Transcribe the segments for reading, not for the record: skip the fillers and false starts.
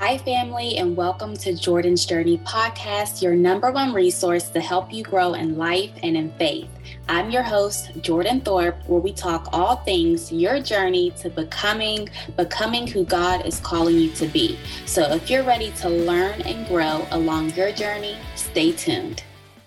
Hi, family, and welcome to Jordan's Journey podcast, your number one resource to help you grow in life and in faith. I'm your host, Jordan Thorpe, where we talk all things your journey to becoming who God is calling you to be. So if you're ready to learn and grow along your journey, stay tuned.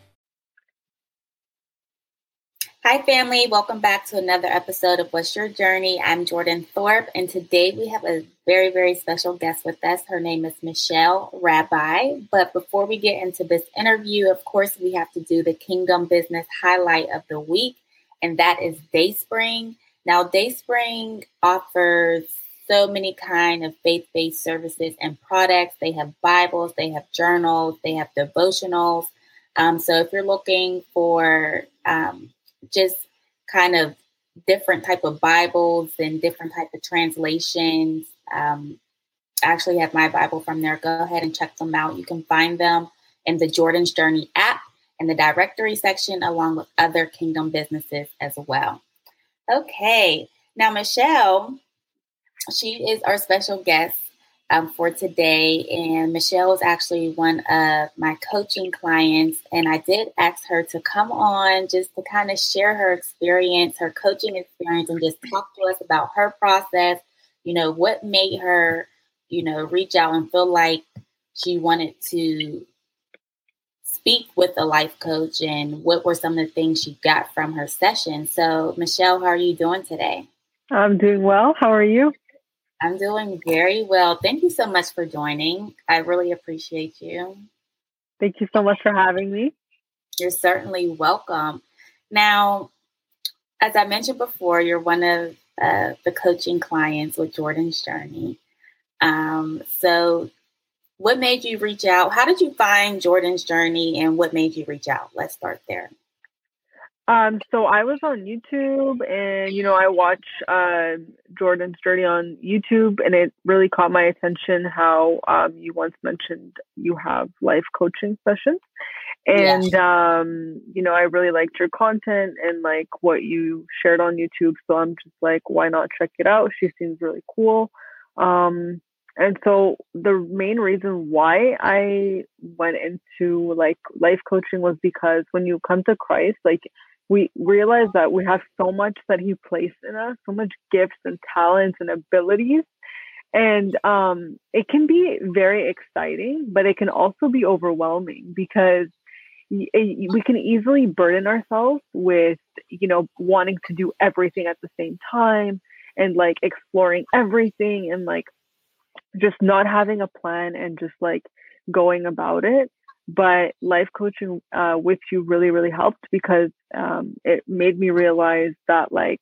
Hi, family. Welcome back to another episode of What's Your Journey? I'm Jordan Thorpe, and today we have a very, very special guest with us. Her name is Michelle Rabbi. But before we get into this interview, of course, we have to do the Kingdom Business Highlight of the Week, and that is Dayspring. Now, Dayspring offers so many kind of faith-based services and products. They have Bibles, they have journals, they have devotionals. So if you're looking for just kind of different type of Bibles and different type of translations. I actually have my Bible from there. Go ahead and check them out. You can find them in the Jordan's Journey app in the directory section, along with other Kingdom businesses as well. Okay. Now, Michelle, she is our special guest for today. And Michelle is actually one of my coaching clients. And I did ask her to come on just to kind of share her experience, her coaching experience, and just talk to us about her process. You know, what made her, reach out and feel like she wanted to speak with a life coach, and what were some of the things she got from her session. So, Michelle, how are you doing today? I'm doing well. How are you? I'm doing very well. Thank you so much for joining. I really appreciate you. Thank you so much for having me. You're certainly welcome. Now, as I mentioned before, you're one of the coaching clients with Jordan's Journey. So what made you reach out? How did you find Jordan's Journey, and what made you reach out? Let's start there. So I was on YouTube, and, I watch Jordan's Journey on YouTube, and it really caught my attention how you once mentioned you have life coaching sessions. And, Yeah. I really liked your content and like what you shared on YouTube. So I'm just like, why not check it out? She seems really cool. And so the main reason why I went into like life coaching was because when you come to Christ, like we realize that we have so much that he placed in us, so much gifts and talents and abilities. And it can be very exciting, but it can also be overwhelming because we can easily burden ourselves with, wanting to do everything at the same time and like exploring everything and like just not having a plan and just like going about it. But life coaching with you really, really helped because it made me realize that like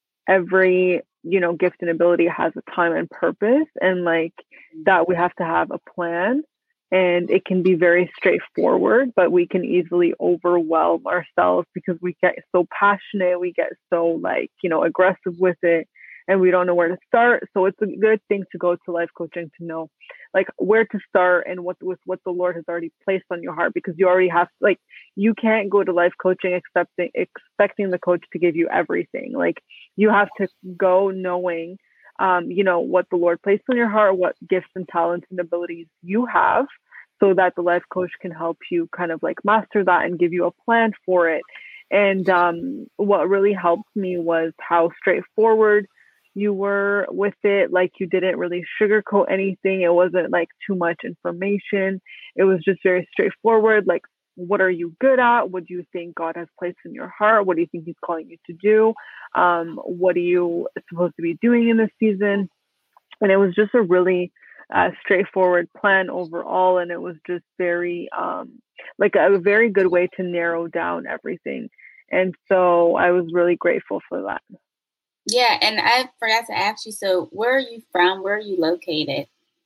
every, gift and ability has a time and purpose, and like that we have to have a plan. And it can be very straightforward, but we can easily overwhelm ourselves because we get so passionate, we get so like, aggressive with it, and we don't know where to start. So it's a good thing to go to life coaching to know like where to start and what the Lord has already placed on your heart, because you already have, like, you can't go to life coaching expecting the coach to give you everything. Like you have to go knowing, what the Lord placed on your heart, what gifts and talents and abilities you have, so that the life coach can help you kind of like master that and give you a plan for it. And what really helped me was how straightforward you were with it. Like you didn't really sugarcoat anything. It wasn't like too much information. It was just very straightforward. Like, what are you good at? What do you think God has placed in your heart? What do you think he's calling you to do? What are you supposed to be doing in this season? And it was just a really straightforward plan overall. And it was just very, like a very good way to narrow down everything. And so I was really grateful for that. Yeah. And I forgot to ask you, so where are you from? Where are you located?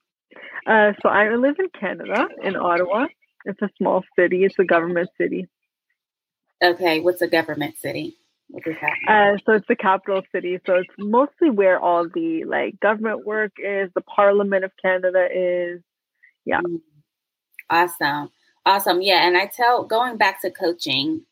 So I live in Canada, in Ottawa. It's a small city. It's a government city. Okay. What's a government city? What does that mean? So it's the capital city. So it's mostly where all the like government work is. The Parliament of Canada is. Yeah. Awesome. Awesome. Yeah. And going back to coaching,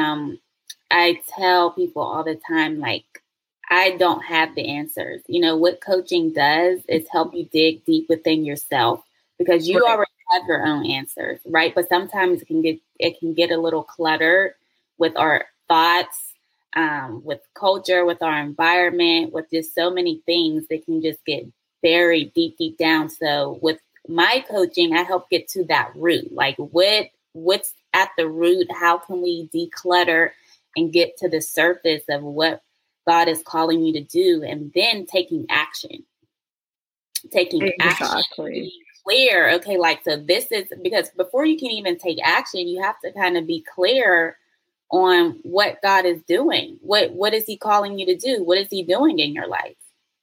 I tell people all the time, like, I don't have the answers. What coaching does is help you dig deep within yourself because you Right. already have your own answers, right? But sometimes it can get a little cluttered with our thoughts, with culture, with our environment, with just so many things that can just get very deep down. So with my coaching, I help get to that root. Like what's at the root? How can we declutter and get to the surface of what God is calling you to do, and then taking action. Taking action, being clear. Okay, like, so this is, because before you can even take action, you have to kind of be clear on what God is doing. What is he calling you to do? What is he doing in your life?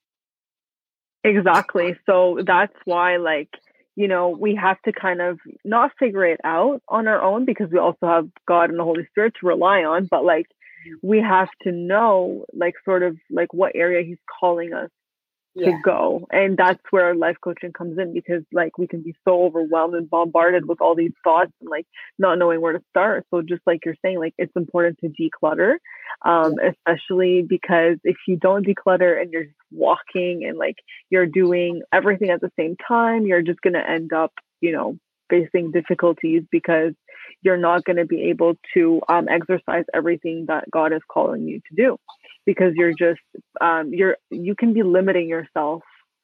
Exactly. So that's why, like, you know, we have to kind of not figure it out on our own, because we also have God and the Holy Spirit to rely on, but like we have to know, like, sort of like what area he's calling us to go. And that's where life coaching comes in, because like we can be so overwhelmed and bombarded with all these thoughts and like not knowing where to start. So just like you're saying, like, it's important to declutter, especially because if you don't declutter and you're just walking and like you're doing everything at the same time, you're just going to end up, you know, facing difficulties, because you're not going to be able to exercise everything that God is calling you to do, because you're just you can be limiting yourself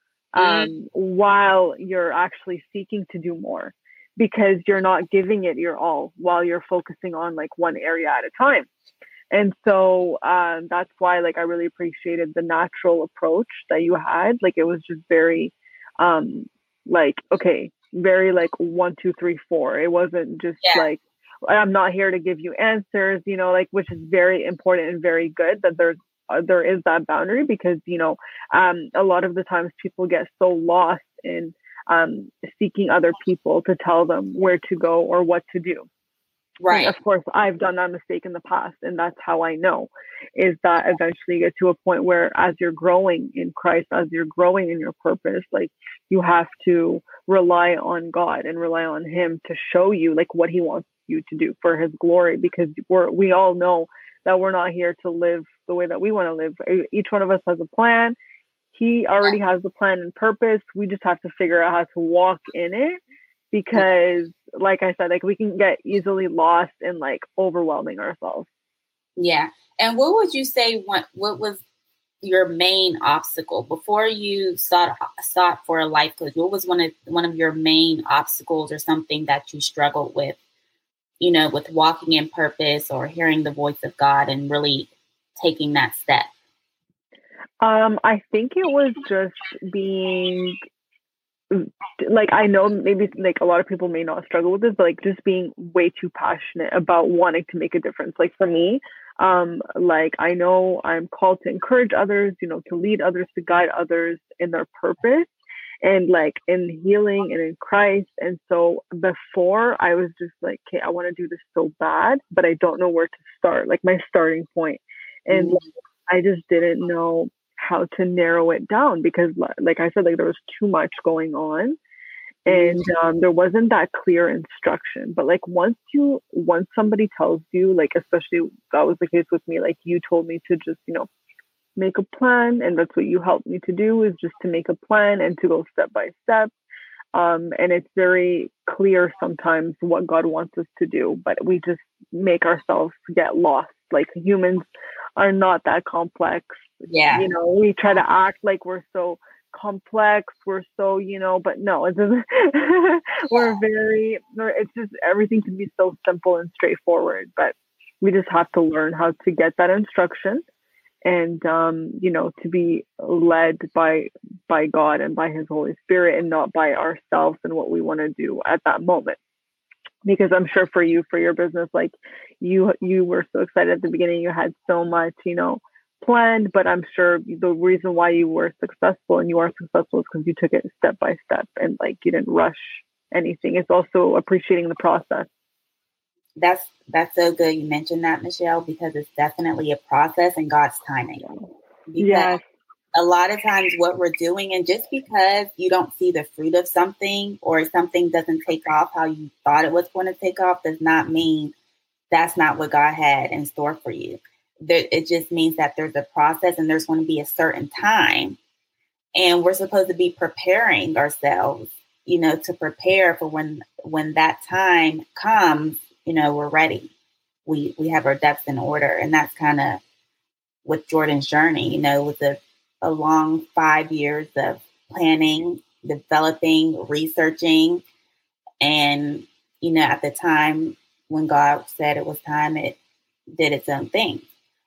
while you're actually seeking to do more, because you're not giving it your all while you're focusing on like one area at a time. And so that's why, like, I really appreciated the natural approach that you had. Like, it was just very like, okay, very like 1, 2, 3, 4. It wasn't just like, I'm not here to give you answers, you know, like, which is very important and very good that there is that boundary, because, you know, a lot of the times people get so lost in seeking other people to tell them where to go or what to do. Right. And of course, I've done that mistake in the past. And that's how I know, is that eventually you get to a point where, as you're growing in Christ, as you're growing in your purpose, like, you have to rely on God and rely on him to show you like what he wants you to do for his glory, because we all know that we're not here to live the way that we want to live. Each one of us has a plan. He already has the plan and purpose. We just have to figure out how to walk in it, because like I said, like, we can get easily lost in like overwhelming ourselves. Yeah. And what would you say, what was your main obstacle before you sought for a life coach? What was one of your main obstacles, or something that you struggled with, you know, with walking in purpose or hearing the voice of God and really taking that step? I think it was just being, like, I know maybe like a lot of people may not struggle with this, but like just being way too passionate about wanting to make a difference. Like for me, like, I know I'm called to encourage others, you know, to lead others, to guide others in their purpose, and like in healing and in Christ. And so before, I was just like, okay, I want to do this so bad, but I don't know where to start, like my starting point. And like, I just didn't know how to narrow it down, because like I said, like, there was too much going on, and there wasn't that clear instruction. But like once somebody tells you, like, especially that was the case with me, like, you told me to just, you know, make a plan, and that's what you helped me to do, is just to make a plan and to go step by step. And it's very clear sometimes what God wants us to do, but we just make ourselves get lost. Like, humans are not that complex. Yeah. You know, we try to act like we're so complex, we're so, you know, but no, it doesn't. It's just, everything can be so simple and straightforward, but we just have to learn how to get that instruction, and you know, to be led by God and by his Holy Spirit, and not by ourselves and what we want to do at that moment. Because I'm sure for you, for your business, like, you were so excited at the beginning, you had so much, you know, planned, but I'm sure the reason why you were successful, and you are successful, is because you took it step by step, and like, you didn't rush anything. It's also appreciating the process. That's so good you mentioned that, Michelle, because it's definitely a process and God's timing. Because a lot of times what we're doing, and just because you don't see the fruit of something, or something doesn't take off how you thought it was going to take off, does not mean that's not what God had in store for you. It just means that there's a process, and there's going to be a certain time, and we're supposed to be preparing ourselves to prepare for when that time comes, we're ready. We have our ducks in order. And that's kind of with Jordan's journey, with a long 5 years of planning, developing, researching. And, at the time when God said it was time, it did its own thing.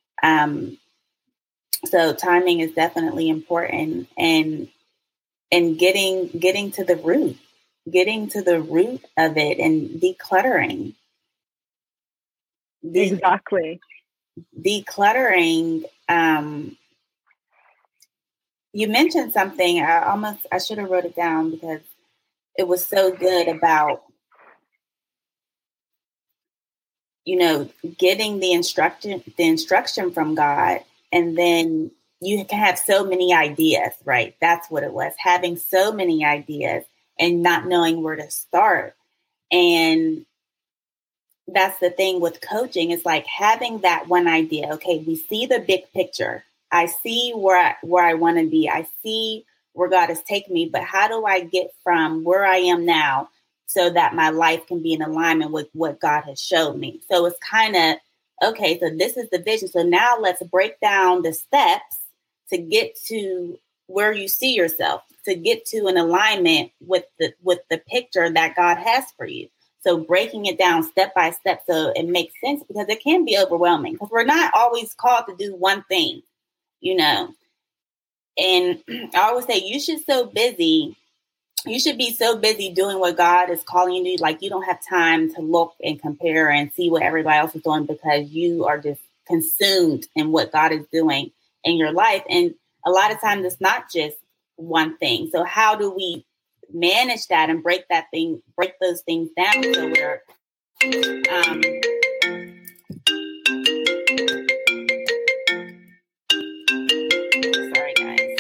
So timing is definitely important, and getting to the root of it, and decluttering. Exactly. Decluttering. You mentioned something. I should have wrote it down because it was so good about, getting the instruction from God, and then you can have so many ideas, right? That's what it was. Having so many ideas and not knowing where to start. And that's the thing with coaching. It's like having that one idea. Okay, we see the big picture. I see where I want to be. I see where God has taken me, but how do I get from where I am now so that my life can be in alignment with what God has showed me? So it's kind of, okay, so this is the vision. So now let's break down the steps to get to where you see yourself, to get to an alignment with the picture that God has for you. So breaking it down step by step so it makes sense, because it can be overwhelming because we're not always called to do one thing, And I always say you should be so busy doing what God is calling you to do. Like, you don't have time to look and compare and see what everybody else is doing, because you are just consumed in what God is doing in your life. And a lot of times it's not just one thing. So how do we manage that and break those things down so we're sorry guys.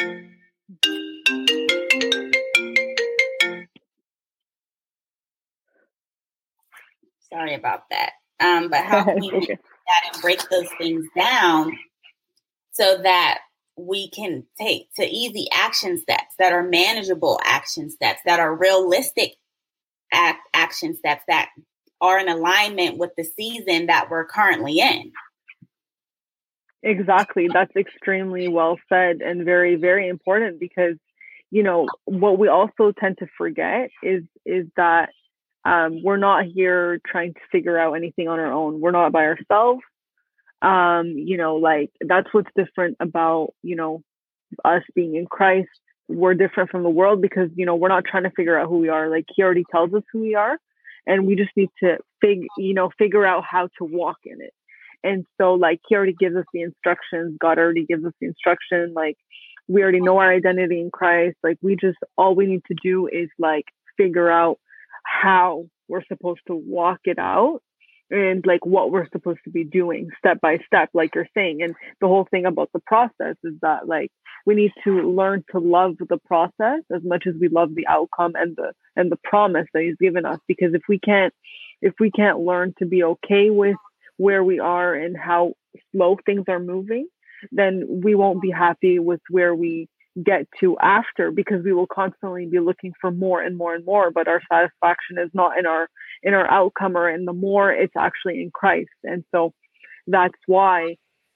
Sorry about that. But how can we do that and break those things down so that we can take to easy action steps that are manageable action steps, that are realistic action steps, that are in alignment with the season that we're currently in? Exactly. That's extremely well said and very, very important, because, what we also tend to forget is that we're not here trying to figure out anything on our own. We're not by ourselves. Like, that's what's different about, us being in Christ. We're different from the world because, we're not trying to figure out who we are. Like, he already tells us who we are, and we just need to figure out how to walk in it. And so, like, he already gives us the instructions. God already gives us the instruction. Like, we already know our identity in Christ. Like, all we need to do is like figure out how we're supposed to walk it out, and like what we're supposed to be doing step by step, like you're saying. And the whole thing about the process is that, like, we need to learn to love the process as much as we love the outcome and the promise that he's given us. Because if we can't learn to be okay with where we are and how slow things are moving, then we won't be happy with where we get to after, because we will constantly be looking for more and more and more, but our satisfaction is not in our outcome or in the more, it's actually in Christ. And so that's why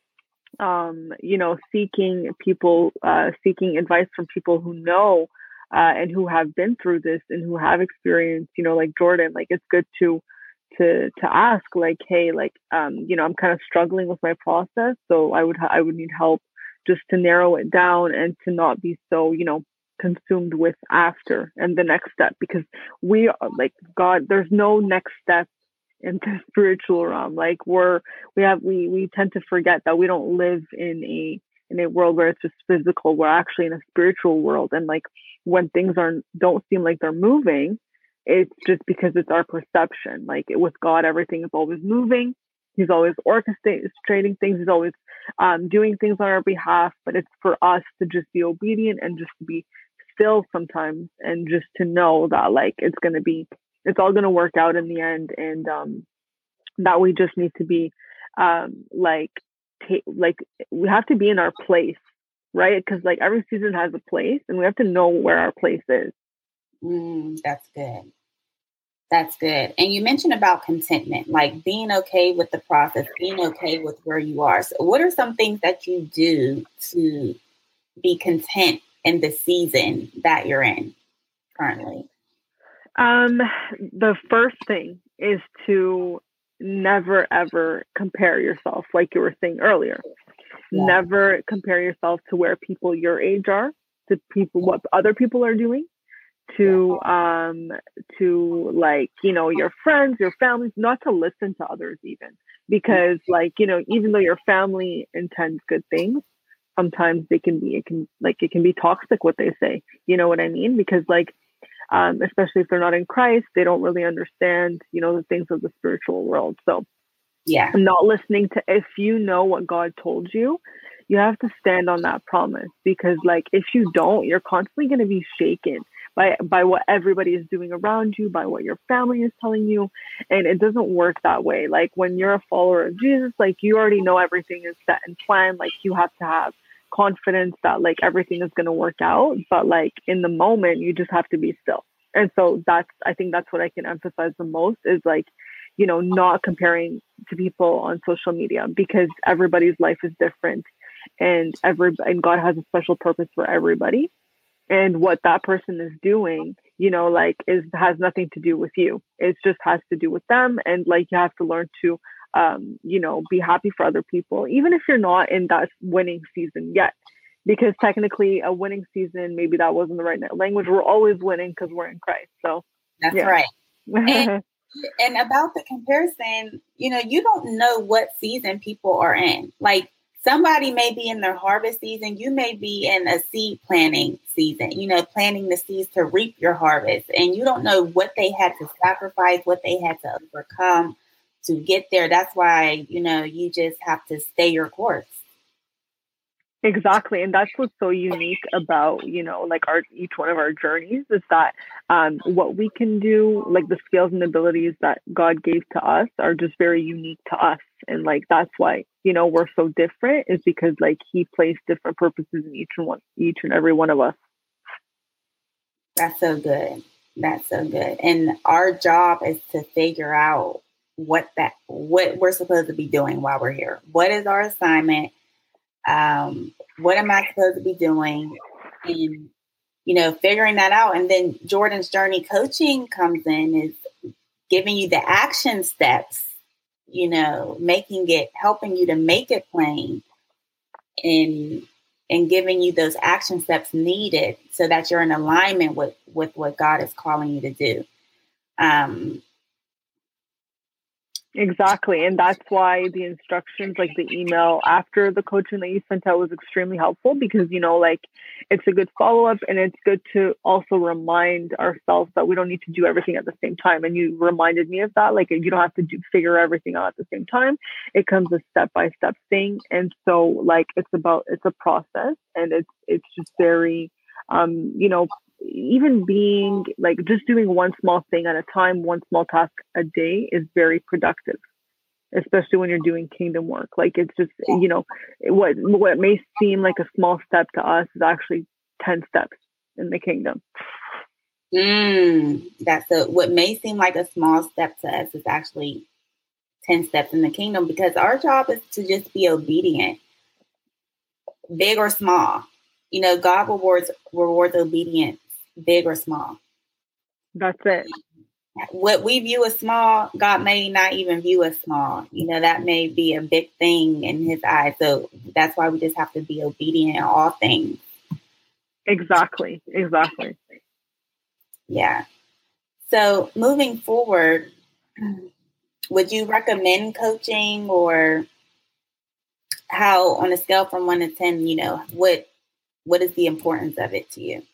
seeking advice from people who know and who have been through this and who have experienced, like Jordan, like, it's good to ask, like, hey, like, I'm kind of struggling with my process, so I would need help just to narrow it down and to not be so, consumed with after and the next step, because we are like God. There's no next step in the spiritual realm. Like, we tend to forget that we don't live in a world where it's just physical. We're actually in a spiritual world, and like, when things don't seem like they're moving, it's just because it's our perception. Like, with God, everything is always moving. He's always orchestrating things. He's always doing things on our behalf. But it's for us to just be obedient and just to be still sometimes, and just to know that, like, it's all going to work out in the end. And that we just need to be like we have to be in our place, right? Because, like, every season has a place, and we have to know where our place is. That's good. That's good. And you mentioned about contentment, like being okay with the process, being okay with where you are. So what are some things that you do to be content in the season that you're in currently? The first thing is to never ever compare yourself, like you were saying earlier. Yeah. Never compare yourself to where people your age are, to people what other people are doing, to like, your friends, your families, not to listen to others even. Because like, even though your family intends good things, sometimes it can be toxic what they say. You know what I mean? Because like, especially if they're not in Christ, they don't really understand, the things of the spiritual world. So Yeah. not listening to, if you know what God told you, you have to stand on that promise, because like, if you don't, you're constantly going to be shaken by what everybody is doing around you, by what your family is telling you. And it doesn't work that way. Like when you're a follower of Jesus, like you already know everything is set and planned. Like you have to have confidence that like everything is going to work out. But like in the moment, you just have to be still. And so I think that's what I can emphasize the most is like, not comparing to people on social media, because everybody's life is different, and God has a special purpose for everybody. And what that person is doing, has nothing to do with you. It just has to do with them. And like, you have to learn to, be happy for other people, even if you're not in that winning season yet, because technically a winning season, maybe that wasn't the right language. We're always winning because we're in Christ. So that's right. And about the comparison, you don't know what season people are in. Like somebody may be in their harvest season. You may be in a seed planting season, planting the seeds to reap your harvest. And you don't know what they had to sacrifice, what they had to overcome to get there. That's why, you just have to stay your course. Exactly. And that's what's so unique about, like each one of our journeys is that what we can do, like the skills and abilities that God gave to us are just very unique to us. And like, that's why, we're so different, is because like he placed different purposes in each and every one of us. That's so good. That's so good. And our job is to figure out what we're supposed to be doing while we're here. What is our assignment? What am I supposed to be doing? And, figuring that out. And then Jordan's Journey Coaching comes in, is giving you the action steps, helping you to make it plain, and giving you those action steps needed so that you're in alignment with what God is calling you to do. Exactly. And that's why the instructions, like the email after the coaching that you sent out, was extremely helpful, because, it's a good follow-up, and it's good to also remind ourselves that we don't need to do everything at the same time. And you reminded me of that. Like, you don't have to figure everything out at the same time. It comes a step-by-step thing. And so like, it's a process, and it's just very, even being like, just doing one small thing at a time, one small task a day is very productive, especially when you're doing kingdom work. Like, it's just, what may seem like a small step to us is actually 10 steps in the kingdom. What may seem like a small step to us is actually 10 steps in the kingdom, because our job is to just be obedient, big or small. God rewards obedience, big or small. That's it. What we view as small, God may not even view as small. That may be a big thing in his eyes. So that's why we just have to be obedient in all things. Exactly. Yeah. So moving forward, would you recommend coaching, or how, on a scale from 1 to 10, what is the importance of it to you?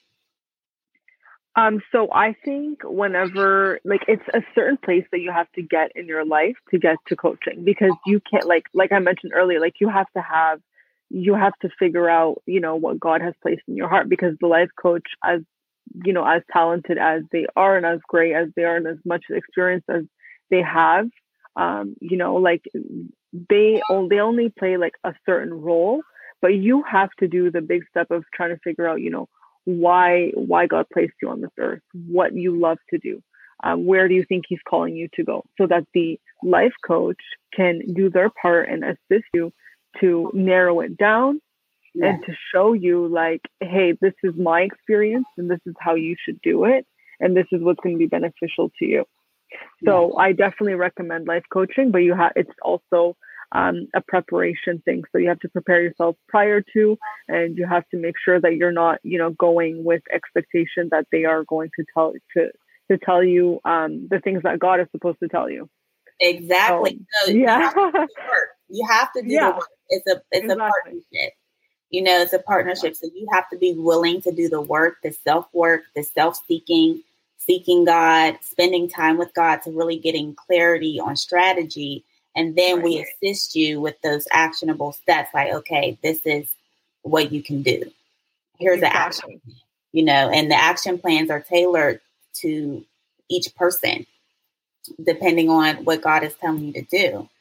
So I think whenever, like, it's a certain place that you have to get in your life to get to coaching, because you can't, like I mentioned earlier, like you have to figure out, what God has placed in your heart, because the life coach, as as talented as they are, and as great as they are, and as much experience as they have, like they only play like a certain role, but you have to do the big step of trying to figure out, why God placed you on this earth, what you love to do, where do you think he's calling you to go, so that the life coach can do their part and assist you to narrow it down and to show you like, hey, this is my experience and this is how you should do it. And this is what's going to be beneficial to you. So I definitely recommend life coaching, but it's also a preparation thing. So you have to prepare yourself prior to, and you have to make sure that you're not, going with expectation that they are going to tell you the things that God is supposed to tell you. Exactly. So you have to do the work. You have to do the work. It's a partnership. It's a partnership. So you have to be willing to do the work, the self-work, the self-seeking, seeking God, spending time with God to really getting clarity on strategy. And then we assist you with those actionable steps. Like, okay, this is what you can do. Here's the action plan, and the action plans are tailored to each person, depending on what God is telling you to do.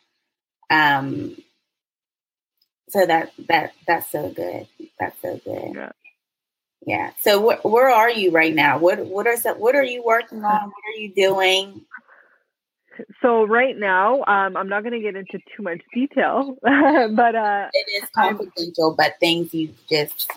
So that's so good. That's so good. Yeah. So where are you right now? What are you working on? What are you doing? So right now, I'm not going to get into too much detail, but it is confidential. But things you just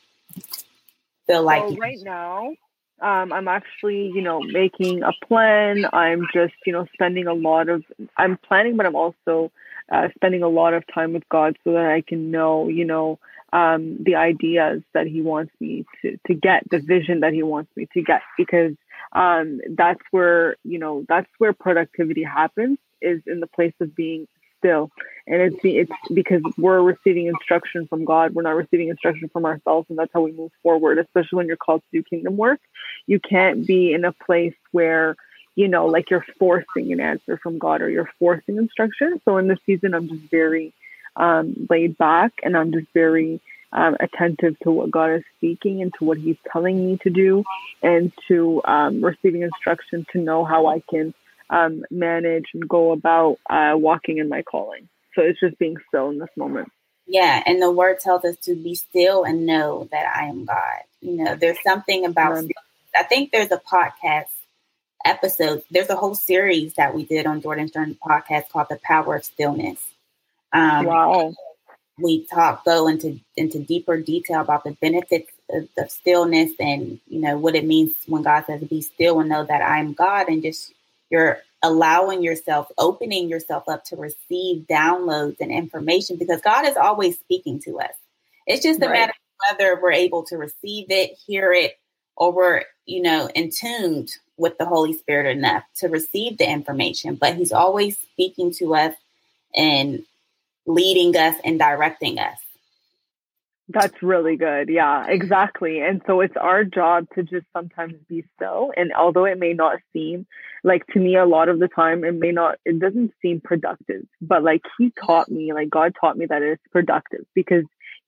feel like. So right now, I'm actually, making a plan. I'm just, spending I'm planning, but I'm also spending a lot of time with God so that I can know, the ideas that he wants me to get, the vision that he wants me to get, because that's where productivity happens, is in the place of being still. And it's because we're receiving instruction from God. We're not receiving instruction from ourselves. And that's how we move forward, especially when you're called to do kingdom work. You can't be in a place where, like you're forcing an answer from God or you're forcing instruction. So in this season, I'm just very laid back, and I'm just very attentive to what God is speaking and to what he's telling me to do, and to receiving instruction to know how I can manage and go about walking in my calling. So it's just being still in this moment. Yeah. And the word tells us to be still and know that I am God. There's something about, I think there's a podcast episode. There's a whole series that we did on Jordan's Journey podcast called The Power of Stillness. Wow. We go into deeper detail about the benefits of stillness and, what it means when God says be still and know that I'm God, and just you're allowing yourself, opening yourself up to receive downloads and information, because God is always speaking to us. It's just a matter of whether we're able to receive it, hear it, or we're, in tuned with the Holy Spirit enough to receive the information. But he's always speaking to us and leading us and directing us. That's really good. Yeah, exactly. And so it's our job to just sometimes be still. And although it may not seem like, to me, a lot of the time, it doesn't seem productive, but like God taught me that it's productive, because,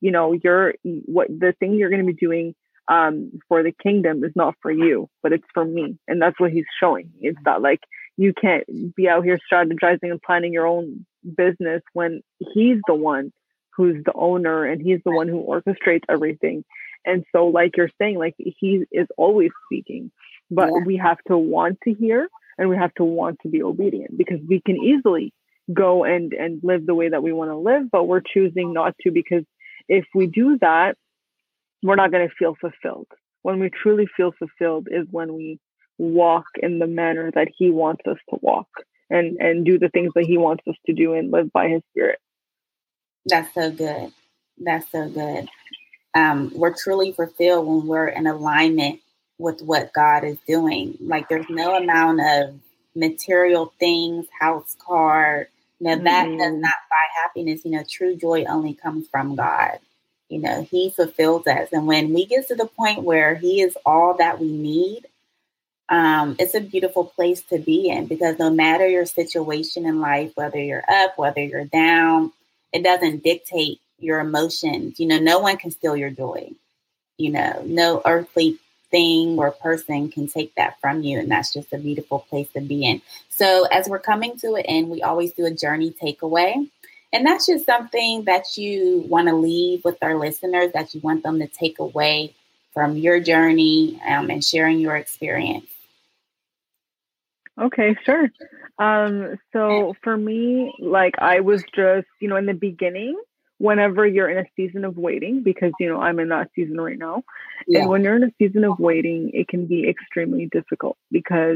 the thing you're going to be doing for the kingdom is not for you, but it's for me. And that's what he's showing me. It's that like, you can't be out here strategizing and planning your own business when he's the one who's the owner and he's the one who orchestrates everything. And so like you're saying, like he is always speaking, but we have to want to hear and we have to want to be obedient, because we can easily go and live the way that we want to live, but we're choosing not to, because if we do that, we're not going to feel fulfilled. When we truly feel fulfilled is when we walk in the manner that he wants us to walk and do the things that he wants us to do and live by his spirit. That's so good. That's so good. We're truly fulfilled when we're in alignment with what God is doing. Like there's no amount of material things, house, car, that does not buy happiness. True joy only comes from God. He fulfills us. And when we get to the point where he is all that we need, it's a beautiful place to be in, because no matter your situation in life, whether you're up, whether you're down, it doesn't dictate your emotions. No one can steal your joy. No earthly thing or person can take that from you. And that's just a beautiful place to be in. So as we're coming to an end, we always do a journey takeaway. And that's just something that you want to leave with our listeners, that you want them to take away from your journey and sharing your experience. Okay, sure. So for me, like I was just, in the beginning, whenever you're in a season of waiting, because, I'm in that season right now. Yeah. And when you're in a season of waiting, it can be extremely difficult because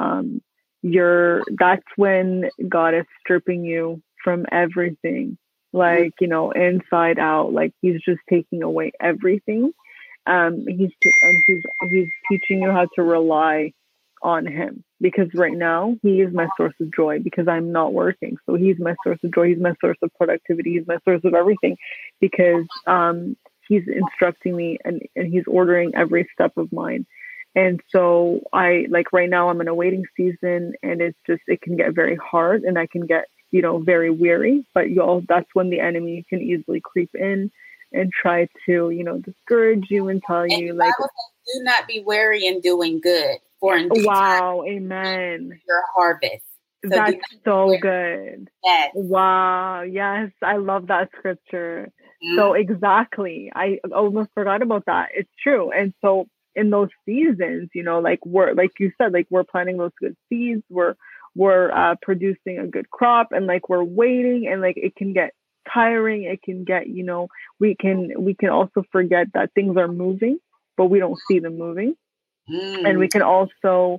that's when God is stripping you from everything, like, inside out, like he's just taking away everything. He's teaching you how to rely on him, because right now he is my source of joy because I'm not working. So he's my source of joy. He's my source of productivity. He's my source of everything because he's instructing me and he's ordering every step of mine. And so right now I'm in a waiting season, and it can get very hard, and I can get, very weary, but that's when the enemy can easily creep in and try to, discourage you and tell you like, do not be weary in doing good, for in wow, amen, your harvest. So that's so good. Yes. Wow. Yes. I love that scripture. Mm-hmm. So exactly. I almost forgot about that. It's true. And so in those seasons, like you said, like we're planting those good seeds, we're producing a good crop, and like we're waiting, and like it can get tiring. It can get, we can also forget that things are moving, but we don't see them moving. And we can also,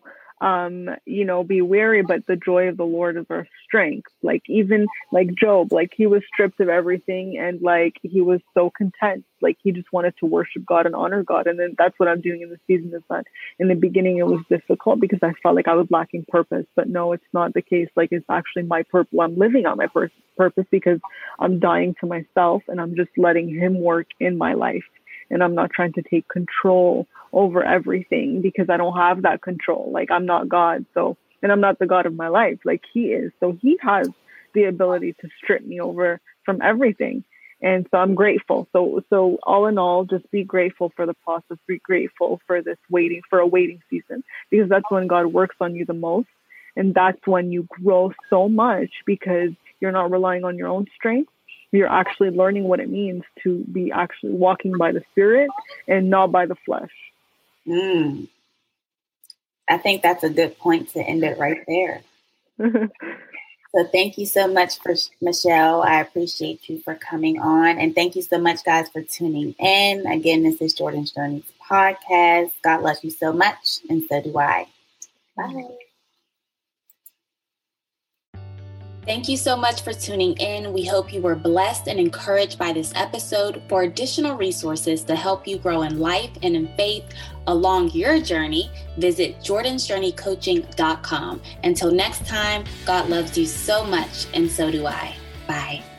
be weary, but the joy of the Lord is our strength. Like even like Job, like he was stripped of everything, and like he was so content. Like he just wanted to worship God and honor God. And then that's what I'm doing in the season. Is that in the beginning it was difficult because I felt like I was lacking purpose, but no, it's not the case. Like it's actually my purpose. I'm living out my purpose because I'm dying to myself, and I'm just letting him work in my life. And I'm not trying to take control over everything because I don't have that control. Like I'm not God. So, and I'm not the God of my life. Like he is. So he has the ability to strip me over from everything. And so I'm grateful. So all in all, just be grateful for the process. Be grateful for this waiting season, because that's when God works on you the most. And that's when you grow so much, because you're not relying on your own strength. You're actually learning what it means to be actually walking by the Spirit and not by the flesh. I think that's a good point to end it right there. So thank you so much, Michelle. I appreciate you for coming on. And thank you so much, guys, for tuning in. Again, this is Jordan's Journeys podcast. God loves you so much, and so do I. Bye. Thank you so much for tuning in. We hope you were blessed and encouraged by this episode. For additional resources to help you grow in life and in faith along your journey, visit jordansjourneycoaching.com. Until next time, God loves you so much, and so do I. Bye.